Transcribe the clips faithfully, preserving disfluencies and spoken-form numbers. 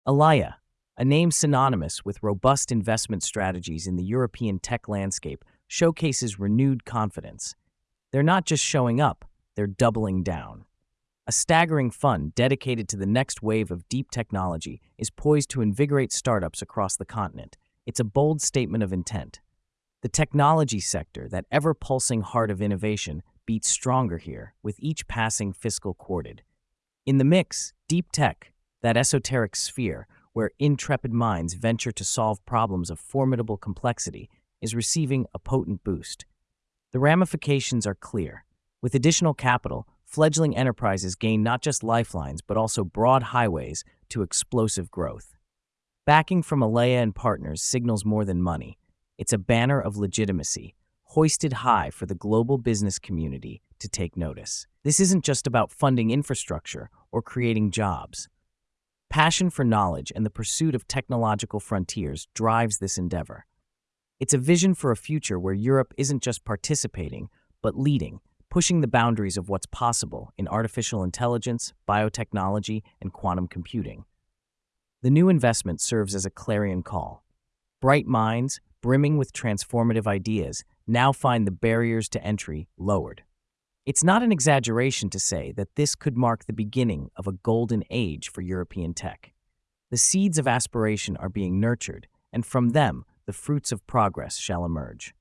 Alaya, a name synonymous with robust investment strategies in the European tech landscape, showcases renewed confidence. They're not just showing up, they're doubling down. A staggering fund dedicated to the next wave of deep technology is poised to invigorate startups across the continent. It's a bold statement of intent. The technology sector, that ever-pulsing heart of innovation, beats stronger here, with each passing fiscal quarter. In the mix, deep tech, that esoteric sphere where intrepid minds venture to solve problems of formidable complexity, is receiving a potent boost. The ramifications are clear. With additional capital, fledgling enterprises gain not just lifelines but also broad highways to explosive growth. Backing from Alaya and Partners signals more than money. It's a banner of legitimacy, hoisted high for the global business community to take notice. This isn't just about funding infrastructure or creating jobs. Passion for knowledge and the pursuit of technological frontiers drives this endeavor. It's a vision for a future where Europe isn't just participating, but leading, pushing the boundaries of what's possible in artificial intelligence, biotechnology, and quantum computing. The new investment serves as a clarion call. Bright minds, brimming with transformative ideas, now find the barriers to entry lowered. It's not an exaggeration to say that this could mark the beginning of a golden age for European tech. The seeds of aspiration are being nurtured, and from them, the fruits of progress shall emerge.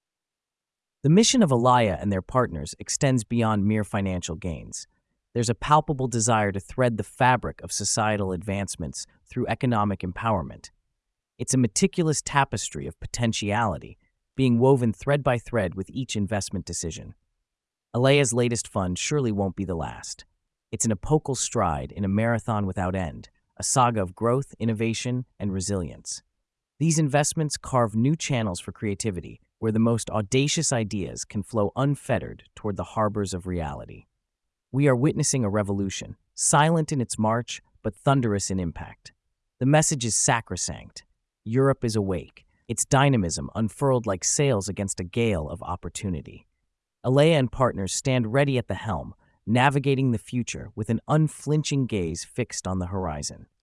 The mission of Alaya and their partners extends beyond mere financial gains. There's a palpable desire to thread the fabric of societal advancements through economic empowerment. It's a meticulous tapestry of potentiality, being woven thread by thread with each investment decision. Alaya's latest fund surely won't be the last. It's an epochal stride in a marathon without end, a saga of growth, innovation, and resilience. These investments carve new channels for creativity, where the most audacious ideas can flow unfettered toward the harbors of reality. We are witnessing a revolution, silent in its march, but thunderous in impact. The message is sacrosanct. Europe is awake, its dynamism unfurled like sails against a gale of opportunity. Alaya and Partners stand ready at the helm, navigating the future with an unflinching gaze fixed on the horizon.